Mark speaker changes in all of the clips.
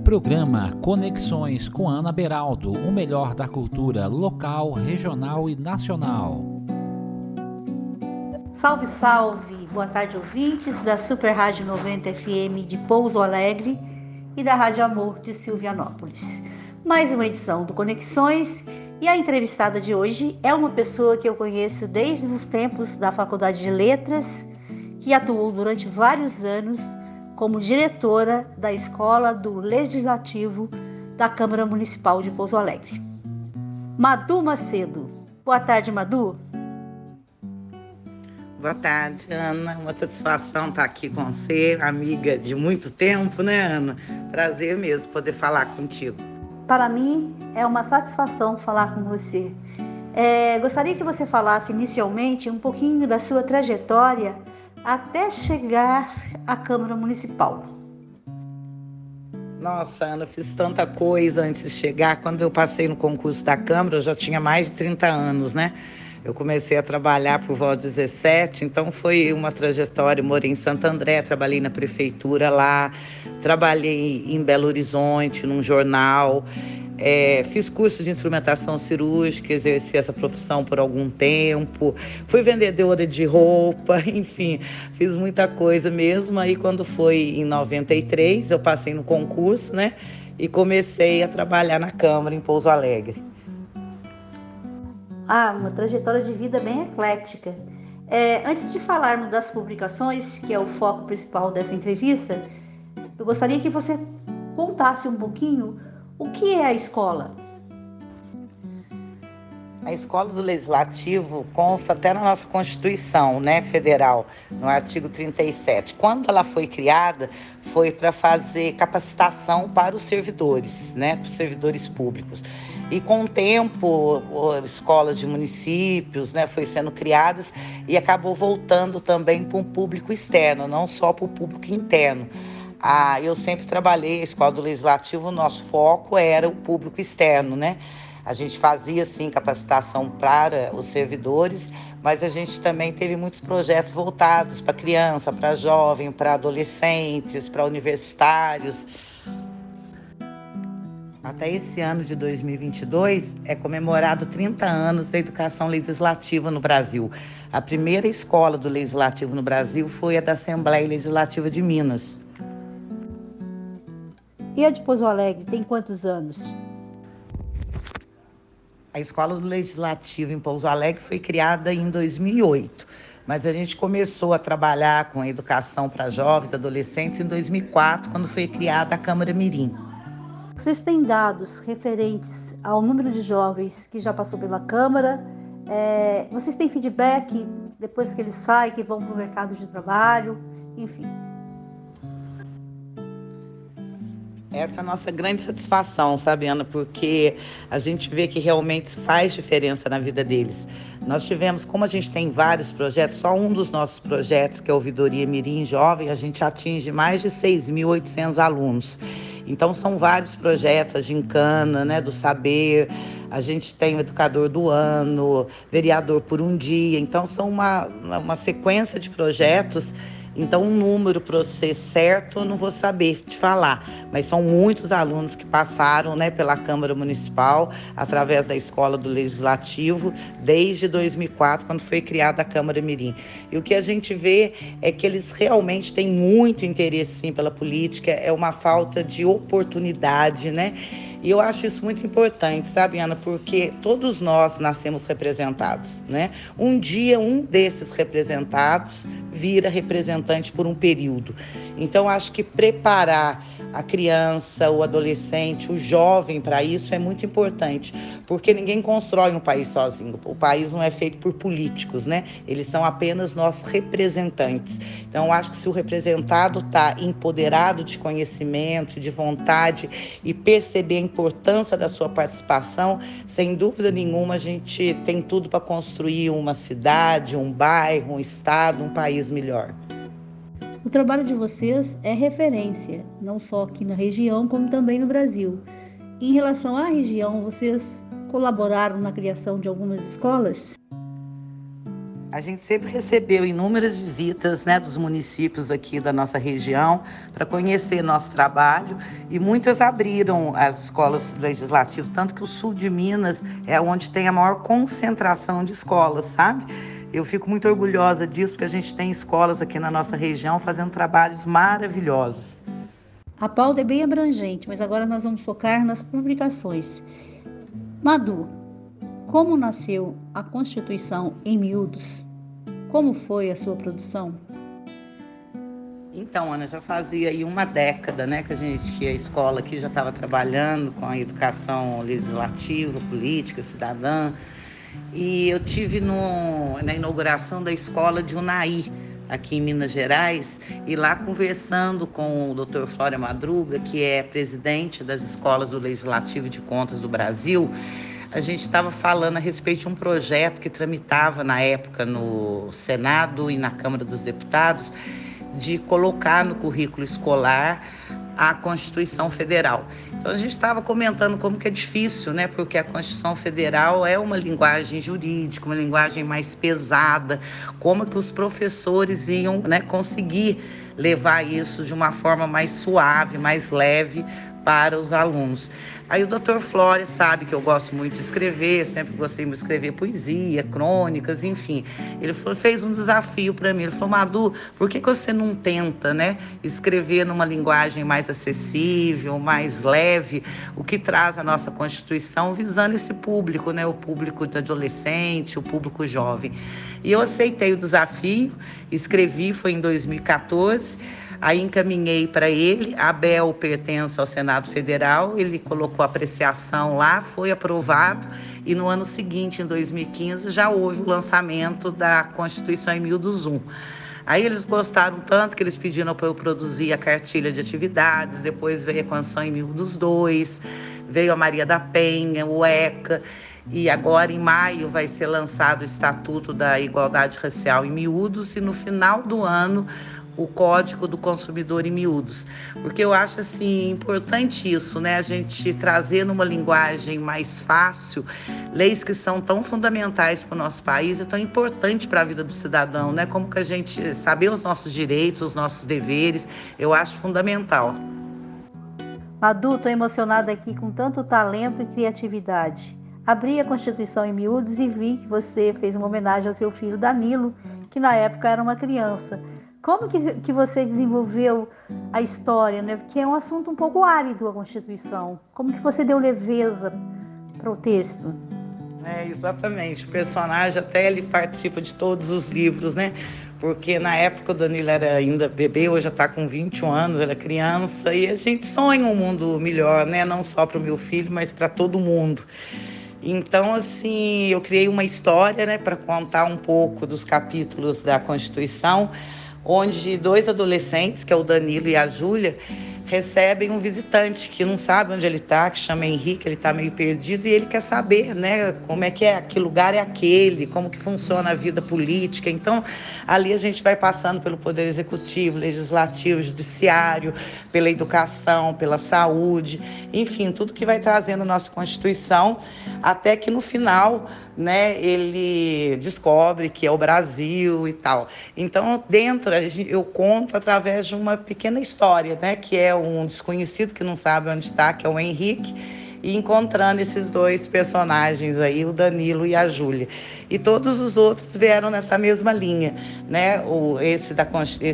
Speaker 1: Programa Conexões com Ana Beraldo, o melhor da cultura local, regional e nacional.
Speaker 2: Salve, salve! Boa tarde, ouvintes da Super Rádio 90 FM de Pouso Alegre e da Rádio Amor de Silvianópolis. Mais uma edição do Conexões, e a entrevistada de hoje é uma pessoa que eu conheço desde os tempos da Faculdade de Letras, que atuou durante vários anos como diretora da Escola do Legislativo da Câmara Municipal de Pouso Alegre. Madu Macedo. Boa tarde, Madu.
Speaker 3: Boa tarde, Ana. Uma satisfação estar aqui com você, amiga de muito tempo, né, Ana? Prazer mesmo poder falar contigo.
Speaker 2: Para mim, é uma satisfação falar com você. Gostaria que você falasse inicialmente um pouquinho da sua trajetória até chegar à Câmara Municipal.
Speaker 3: Nossa, Ana, eu fiz tanta coisa antes de chegar. Quando eu passei no concurso da Câmara, eu já tinha mais de 30 anos, né? Eu comecei a trabalhar por volta de 17, então foi uma trajetória. Morei em Santo André, trabalhei na prefeitura lá, trabalhei em Belo Horizonte, num jornal. Fiz curso de instrumentação cirúrgica, exerci essa profissão por algum tempo, fui vendedora de roupa, enfim, fiz muita coisa mesmo. Aí quando foi em 93, eu passei no concurso, né, e comecei a trabalhar na Câmara em Pouso Alegre.
Speaker 2: Uma trajetória de vida bem eclética. Antes de falarmos das publicações, que é o foco principal dessa entrevista, eu gostaria que você contasse um pouquinho o que é a escola.
Speaker 3: A Escola do Legislativo consta até na nossa Constituição, né, federal, no artigo 37. Quando ela foi criada, foi para fazer capacitação para os servidores, né, para os servidores públicos. E com o tempo, escolas de municípios, né, foi sendo criadas e acabou voltando também para um público externo, não só para o público interno. Eu sempre trabalhei, a Escola do Legislativo, o nosso foco era o público externo, né? A gente fazia, sim, capacitação para os servidores, mas a gente também teve muitos projetos voltados para criança, para jovem, para adolescentes, para universitários. Até esse ano de 2022 é comemorado 30 anos da educação legislativa no Brasil. A primeira escola do Legislativo no Brasil foi a da Assembleia Legislativa de Minas.
Speaker 2: E a de Pouso Alegre tem quantos anos?
Speaker 3: A Escola do Legislativo em Pouso Alegre foi criada em 2008, mas a gente começou a trabalhar com a educação para jovens e adolescentes em 2004, quando foi criada a Câmara Mirim.
Speaker 2: Vocês têm dados referentes ao número de jovens que já passou pela Câmara? Vocês têm feedback depois que eles saem, que vão para o mercado de trabalho, enfim?
Speaker 3: Essa é a nossa grande satisfação, sabe, Ana? Porque a gente vê que realmente faz diferença na vida deles. Nós tivemos, como a gente tem vários projetos, só um dos nossos projetos, que é a Ouvidoria Mirim Jovem, a gente atinge mais de 6.800 alunos. Então, são vários projetos, a Gincana, né, do Saber, a gente tem o Educador do Ano, Vereador por um Dia. Então, são uma sequência de projetos. Então, um número para você certo, eu não vou saber te falar, mas são muitos alunos que passaram, né, pela Câmara Municipal, através da Escola do Legislativo, desde 2004, quando foi criada a Câmara Mirim. E o que a gente vê é que eles realmente têm muito interesse, sim, pela política, é uma falta de oportunidade, né? E eu acho isso muito importante, sabe, Ana? Porque todos nós nascemos representados, né? Um dia, um desses representados vira representante por um período. Então, acho que preparar a criança, o adolescente, o jovem para isso é muito importante, porque ninguém constrói um país sozinho. O país não é feito por políticos, né? Eles são apenas nossos representantes. Então, acho que se o representado está empoderado de conhecimento, de vontade e perceber a importância da sua participação, sem dúvida nenhuma, a gente tem tudo para construir uma cidade, um bairro, um estado, um país melhor.
Speaker 2: O trabalho de vocês é referência, não só aqui na região, como também no Brasil. Em relação à região, vocês colaboraram na criação de algumas escolas?
Speaker 3: A gente sempre recebeu inúmeras visitas, né, dos municípios aqui da nossa região para conhecer nosso trabalho, e muitas abriram as escolas legislativas, tanto que o sul de Minas é onde tem a maior concentração de escolas, sabe? Eu fico muito orgulhosa disso, porque a gente tem escolas aqui na nossa região fazendo trabalhos maravilhosos.
Speaker 2: A pauta é bem abrangente, mas agora nós vamos focar nas publicações. Madu, como nasceu a Constituição em miúdos? Como foi a sua produção?
Speaker 3: Então, Ana, já fazia aí uma década, né, que a escola aqui já estava trabalhando com a educação legislativa, política, cidadã. E eu tive na inauguração da escola de Unai, aqui em Minas Gerais, e lá conversando com o Dr. Flório Madruga, que é presidente das escolas do Legislativo de Contas do Brasil, a gente estava falando a respeito de um projeto que tramitava na época no Senado e na Câmara dos Deputados, de colocar no currículo escolar a Constituição Federal. Então a gente estava comentando como que é difícil, né? Porque a Constituição Federal é uma linguagem jurídica, uma linguagem mais pesada, como que os professores iam, né, conseguir levar isso de uma forma mais suave, mais leve para os alunos. Aí o Dr. Flório sabe que eu gosto muito de escrever, sempre gostei muito de escrever poesia, crônicas, enfim. Ele fez um desafio para mim. Ele falou: Madu, por que você não tenta, né, escrever numa linguagem mais acessível, mais leve, o que traz a nossa Constituição, visando esse público, né, o público de adolescente, o público jovem. E eu aceitei o desafio, escrevi, foi em 2014. Aí encaminhei para ele. A ABEL pertence ao Senado Federal, ele colocou apreciação lá, foi aprovado, e no ano seguinte, em 2015, já houve o lançamento da Constituição em miúdos 1. Aí eles gostaram tanto que eles pediram para eu produzir a cartilha de atividades, depois veio a Constituição em miúdos 2, veio a Maria da Penha, o ECA, e agora em maio vai ser lançado o Estatuto da Igualdade Racial em miúdos, e no final do ano o Código do Consumidor em miúdos, porque eu acho assim importante isso, né? A gente trazer numa linguagem mais fácil leis que são tão fundamentais para o nosso país e tão importante para a vida do cidadão, né? Como que a gente saber os nossos direitos, os nossos deveres, eu acho fundamental.
Speaker 2: Madu, estou emocionada aqui com tanto talento e criatividade. Abri a Constituição em miúdos e vi que você fez uma homenagem ao seu filho Danilo, que na época era uma criança. Como que você desenvolveu a história, né? Porque é um assunto um pouco árido, a Constituição. Como que você deu leveza para o texto?
Speaker 3: Exatamente. O personagem até ele participa de todos os livros, né? Porque na época o Danilo era ainda bebê, hoje já está com 21 anos, era criança, e a gente sonha um mundo melhor, né? Não só para o meu filho, mas para todo mundo. Então, assim, eu criei uma história, né, para contar um pouco dos capítulos da Constituição, onde dois adolescentes, que é o Danilo e a Júlia, recebem um visitante que não sabe onde ele está, que chama Henrique, ele está meio perdido e ele quer saber, né, como é, que lugar é aquele, como que funciona a vida política. Então, ali a gente vai passando pelo Poder Executivo, Legislativo, Judiciário, pela educação, pela saúde, enfim, tudo que vai trazendo a nossa Constituição, até que no final, né, ele descobre que é o Brasil e tal. Então, dentro, eu conto através de uma pequena história, né, que é um desconhecido que não sabe onde está, que é o Henrique, e encontrando esses dois personagens aí, o Danilo e a Júlia. E todos os outros vieram nessa mesma linha, né? Esse da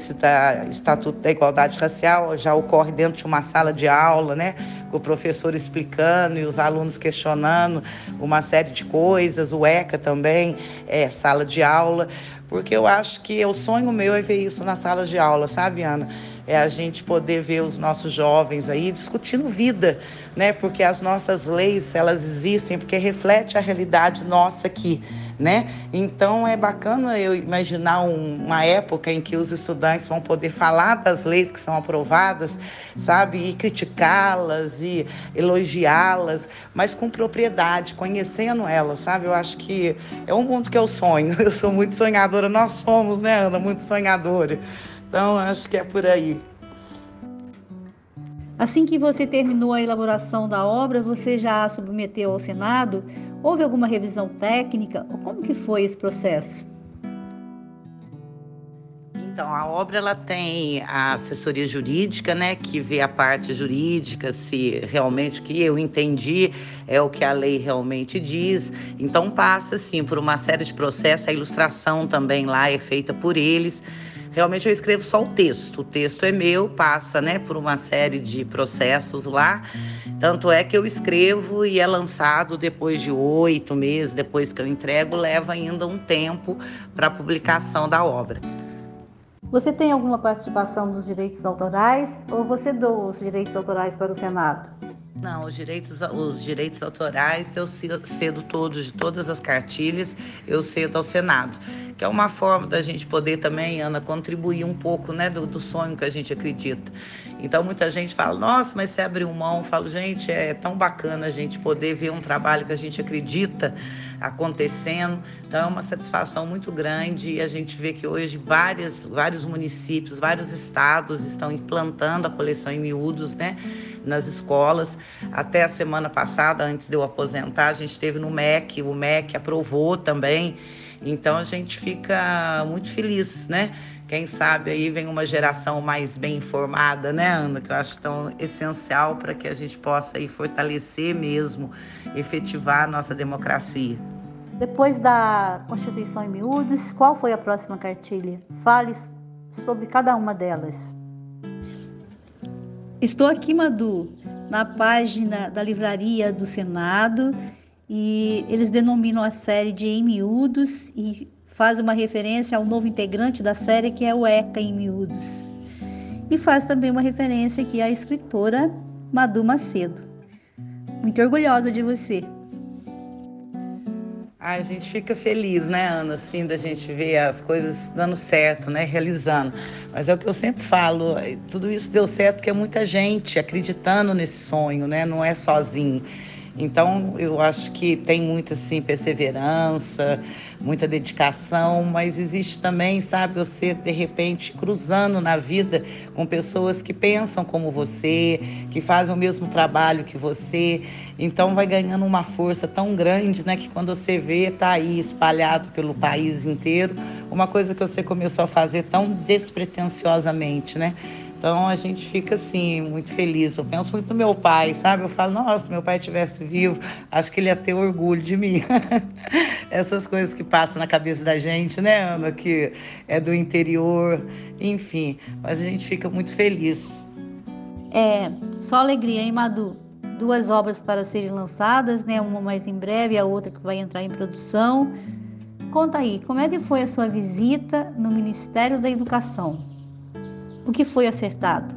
Speaker 3: Estatuto da Igualdade Racial já ocorre dentro de uma sala de aula, né? Com o professor explicando e os alunos questionando uma série de coisas. O ECA também é sala de aula, porque eu acho que o sonho meu é ver isso na sala de aula, sabe, Ana? É a gente poder ver os nossos jovens aí discutindo vida, né? Porque as nossas leis, elas existem porque reflete a realidade nossa aqui, né? Então é bacana eu imaginar uma época em que os estudantes vão poder falar das leis que são aprovadas, sabe? E criticá-las e elogiá-las, mas com propriedade, conhecendo elas, sabe? Eu acho que é um mundo que eu sonho. Eu sou muito sonhadora, nós somos, né, Ana? Muito sonhadora. Então, acho que é por aí.
Speaker 2: Assim que você terminou a elaboração da obra, você já a submeteu ao Senado? Houve alguma revisão técnica? Ou como que foi esse processo?
Speaker 3: Então, a obra ela tem a assessoria jurídica, né, que vê a parte jurídica, se realmente o que eu entendi é o que a lei realmente diz. Então, passa, assim, por uma série de processos. A ilustração também lá é feita por eles. Realmente eu escrevo só o texto é meu, passa, né, por uma série de processos lá. Tanto é que eu escrevo e é lançado depois de 8 meses, depois que eu entrego, leva ainda um tempo para a publicação da obra.
Speaker 2: Você tem alguma participação nos direitos autorais ou você doa os direitos autorais para o Senado?
Speaker 3: Não, os direitos autorais eu cedo todos, de todas as cartilhas, eu cedo ao Senado, que é uma forma da gente poder também, Ana, contribuir um pouco, né, do sonho que a gente acredita. Então, muita gente fala, nossa, mas você abriu mão. Eu falo, gente, é tão bacana a gente poder ver um trabalho que a gente acredita acontecendo. Então, é uma satisfação muito grande e a gente vê que hoje vários municípios, vários estados estão implantando a coleção em miúdos, né, nas escolas. Até a semana passada, antes de eu aposentar, a gente esteve no MEC, o MEC aprovou também. Então, a gente fica muito feliz, né? Quem sabe aí vem uma geração mais bem informada, né, Ana? Que eu acho tão essencial para que a gente possa aí fortalecer mesmo, efetivar a nossa democracia.
Speaker 2: Depois da Constituição em miúdos, qual foi a próxima cartilha? Fale sobre cada uma delas. Estou aqui, Madu, na página da Livraria do Senado, e eles denominam a série de Em Miúdos e fazem uma referência ao novo integrante da série, que é o ECA em Miúdos. E faz também uma referência aqui à escritora Madu Macedo. Muito orgulhosa de você.
Speaker 3: A gente fica feliz, né, Ana, assim, da gente ver as coisas dando certo, né, realizando. Mas é o que eu sempre falo, tudo isso deu certo porque é muita gente acreditando nesse sonho, né, não é sozinho. Então, eu acho que tem muita, assim, perseverança, muita dedicação, mas existe também, sabe, você, de repente, cruzando na vida com pessoas que pensam como você, que fazem o mesmo trabalho que você. Então, vai ganhando uma força tão grande, né, que quando você vê, tá aí espalhado pelo país inteiro, uma coisa que você começou a fazer tão despretensiosamente, né? Então, a gente fica, assim, muito feliz. Eu penso muito no meu pai, sabe? Eu falo, nossa, se meu pai estivesse vivo, acho que ele ia ter orgulho de mim. Essas coisas que passam na cabeça da gente, né, Ana? Que é do interior, enfim. Mas a gente fica muito feliz.
Speaker 2: Só alegria, hein, Madu? 2 obras para serem lançadas, né? Uma mais em breve, a outra que vai entrar em produção. Conta aí, como é que foi a sua visita no Ministério da Educação? O que foi acertado?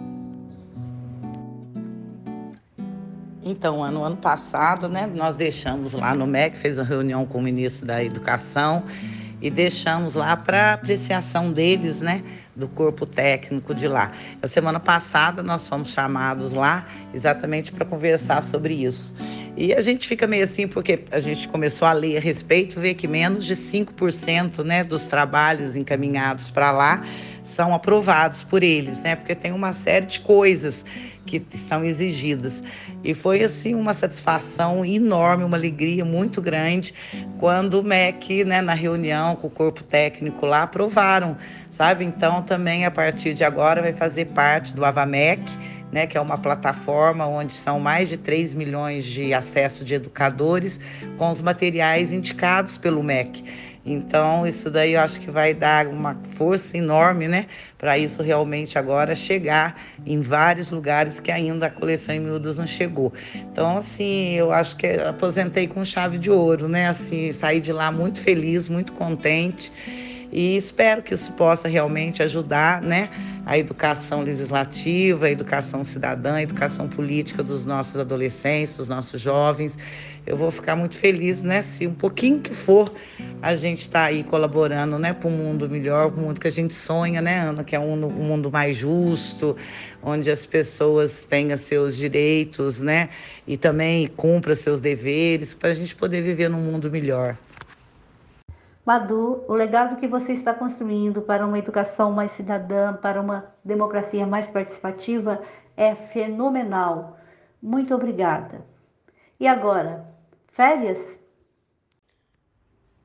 Speaker 3: Então, no ano passado, né, nós deixamos lá no MEC, fez uma reunião com o ministro da Educação e deixamos lá para apreciação deles, né, do corpo técnico de lá. A semana passada nós fomos chamados lá exatamente para conversar sobre isso. E a gente fica meio assim, porque a gente começou a ler a respeito, vê que menos de 5%, né, dos trabalhos encaminhados para lá são aprovados por eles, né, porque tem uma série de coisas que são exigidas. E foi, assim, uma satisfação enorme, uma alegria muito grande, quando o MEC, né, na reunião com o corpo técnico lá, aprovaram, sabe? Então, também, a partir de agora, vai fazer parte do AVAMEC, né, que é uma plataforma onde são mais de 3 milhões de acessos de educadores com os materiais indicados pelo MEC. Então, isso daí eu acho que vai dar uma força enorme, né, para isso realmente agora chegar em vários lugares que ainda a coleção em miúdos não chegou. Então, assim, eu acho que aposentei com chave de ouro, né, assim, saí de lá muito feliz, muito contente. E espero que isso possa realmente ajudar, né, a educação legislativa, a educação cidadã, a educação política dos nossos adolescentes, dos nossos jovens. Eu vou ficar muito feliz, né, se um pouquinho que for a gente está aí colaborando, né, para um mundo melhor, para um mundo que a gente sonha, né, Ana, que é um mundo mais justo, onde as pessoas tenham seus direitos, né, e também cumpram seus deveres, para a gente poder viver num mundo melhor.
Speaker 2: Madu, o legado que você está construindo para uma educação mais cidadã, para uma democracia mais participativa é fenomenal. Muito obrigada. E agora, férias?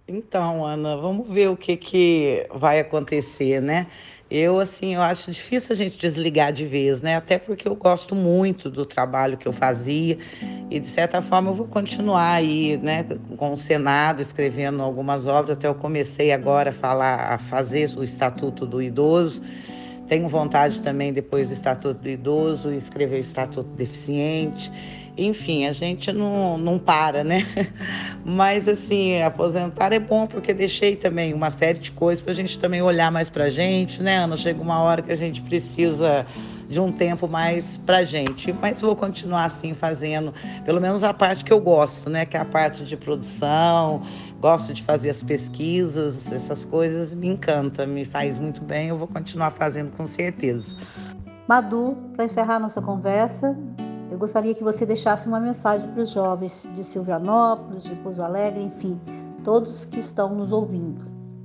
Speaker 3: Então, Ana, vamos ver o que que vai acontecer, né? Eu acho difícil a gente desligar de vez, né? Até porque eu gosto muito do trabalho que eu fazia e, de certa forma, eu vou continuar aí, né, com o Senado, escrevendo algumas obras. Até eu comecei agora a fazer o Estatuto do Idoso. Tenho vontade também, depois do Estatuto do Idoso, escrever o Estatuto do Deficiente. Enfim, a gente não para, né? Mas, assim, aposentar é bom porque deixei também uma série de coisas para a gente também olhar mais para a gente, né, Ana? Chega uma hora que a gente precisa de um tempo mais para a gente. Mas vou continuar, assim, fazendo pelo menos a parte que eu gosto, né? Que é a parte de produção, gosto de fazer as pesquisas, essas coisas me encanta, me faz muito bem. Eu vou continuar fazendo com certeza.
Speaker 2: Madu, para encerrar nossa conversa, eu gostaria que você deixasse uma mensagem para os jovens de Silvianópolis, de Pouso Alegre, enfim, todos que estão nos ouvindo.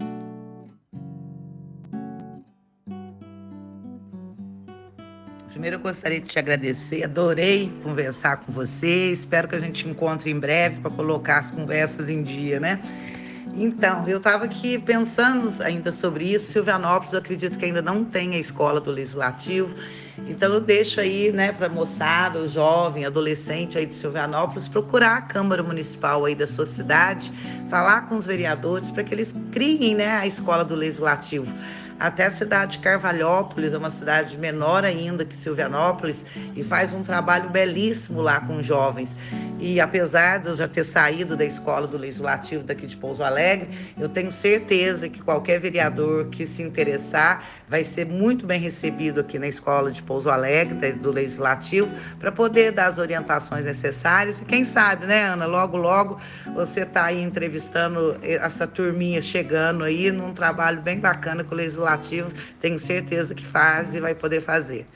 Speaker 3: Primeiro eu gostaria de te agradecer, adorei conversar com você, espero que a gente encontre em breve para colocar as conversas em dia, né? Então, eu estava aqui pensando ainda sobre isso. Silvianópolis, eu acredito que ainda não tem a escola do Legislativo. Então, eu deixo aí, né, para a moçada, o jovem, adolescente aí de Silvianópolis, procurar a Câmara Municipal aí da sua cidade, falar com os vereadores para que eles criem, né, a escola do Legislativo. Até a cidade de Carvalhópolis, é uma cidade menor ainda que Silvianópolis, e faz um trabalho belíssimo lá com jovens. E apesar de eu já ter saído da escola do Legislativo daqui de Pouso Alegre, eu tenho certeza que qualquer vereador que se interessar vai ser muito bem recebido aqui na escola de Pouso Alegre, do Legislativo, para poder dar as orientações necessárias. E quem sabe, né, Ana, logo, logo você está aí entrevistando essa turminha chegando aí num trabalho bem bacana com o Legislativo. Tenho certeza que faz e vai poder fazer.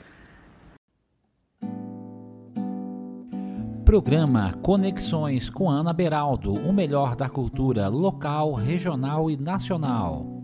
Speaker 1: Programa Conexões com Ana Beraldo, o melhor da cultura local, regional e nacional.